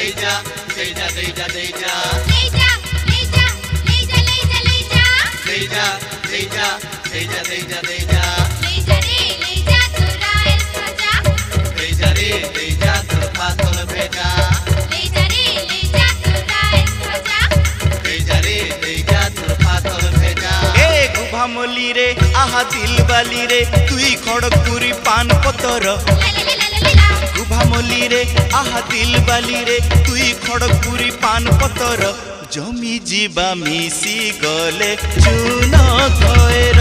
deja, deja, deja, deja. Deja, deja, deja, deja, deja. Deja, deja, deja, deja, deja. Deja re, deja tura इसको जा. Deja re, deja tur patol bheja. Deja re, deja tura इसको जा. Deja re, deja tur patol bheja. ए गुभामली रे आहा दिल वाली रे तुई खड़गपुरी पान पतर La la la la la la. गुभामली रे आहा दिल वाली रे तुई खड़गपुरी पान पतर जमी जीवा मिसी गले चुन खएर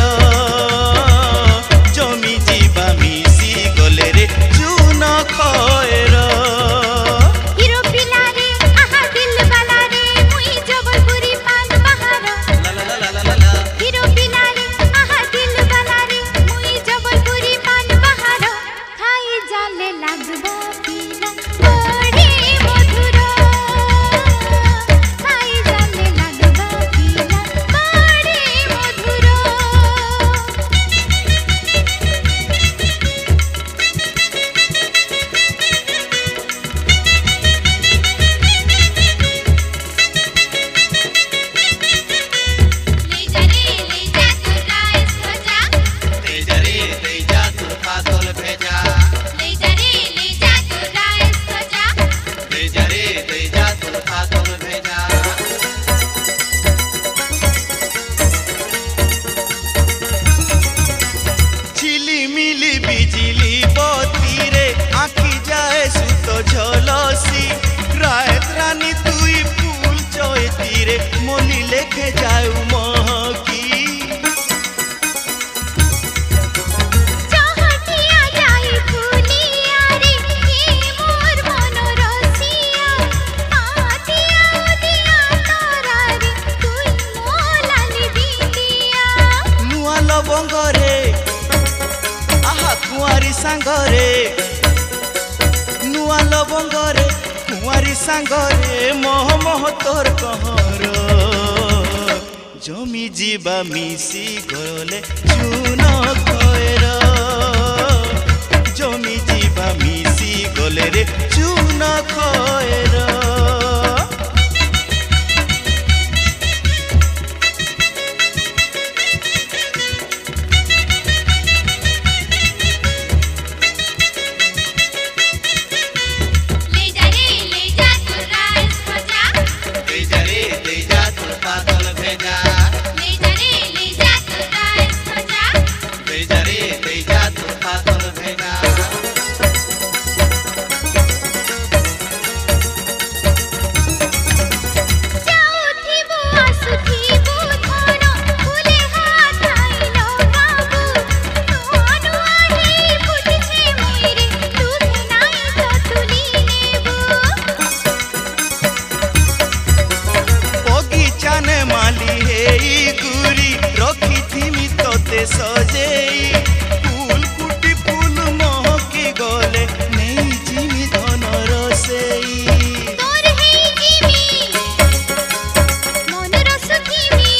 जमी जीवा मिसी गले रे चुन खएर Hero पिला रे आहा दिल वाला रे मुई जबलपुरी पान बहार. La la la la la la la. Hero पिला रे आहा दिल वाला रे मुई जबलपुरी पान बहार. खाई जाले लागबो पीला बड़े मधुर. खाई जाले लागबो पीला बड़े मधुर. ले जा तुरा इसको जा. Deja re, deja tur patol bheja. ले जा तुरा इसको जा. Deja re, deja tur patol bheja. झिलिमिली बिजली बत्ती रे आखी जाए सुत झलसी रात रानी तुई फूल चैती रे मनी लेखे जाऊ महकी चहटिया जाई फुलिया रे हे मोर मन रसिया. आतिया उदिया तोरा रे तुई मोलानी बिंदिया. नुआ लबंग रे आहा कुआरी सांग रे नुआ लबंग रे कुआरी सांग रे मोह मोह तोर कहर जमी जीवा मिसी गले चुन खएर जमी जीवा मिसी गले रे चुन खएर ले जा तुरा इसको जा. Deja re, deja tur patol bheja. ले जा तुरा इसको जा. Deja re, deja tur patol bheja. जाउथी बुआ सुथी बुधन फुले हाथ आइलो बाबू. नुनु आही फुटछे मुइरे दुधे नाई तो तुली नेबू. बगीचाने माली हेई गुरी रखी थिमी तोते सजेई फूल कुटी फूल महकी गले नहीं जिमी धन रसेई तोर हे जिमी मन रस थिमी.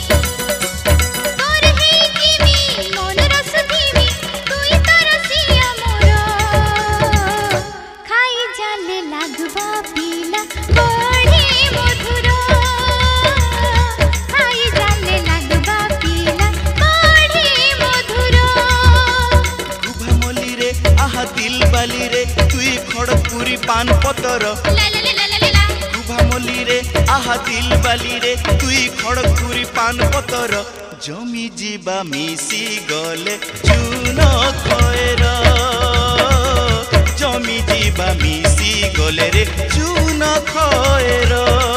तोर हे जिमी मन रस थिमी तुई तो रसिया मोर. खाई जाले लागबा पीला बड़े मधुर. खाई जाले लागबा पीला बड़े मधुर. गुभामली रे आहा दिल वाली रे तुई खड़गपुरी पान पतर ला ला ला ला ला ला. गुभामली रे आहा दिल वाली रे तुई खड़गपुरी पान पतर जमी जीवा मिसी गले चुन खएर जमी जीवा मिसी गले रे चुन खएर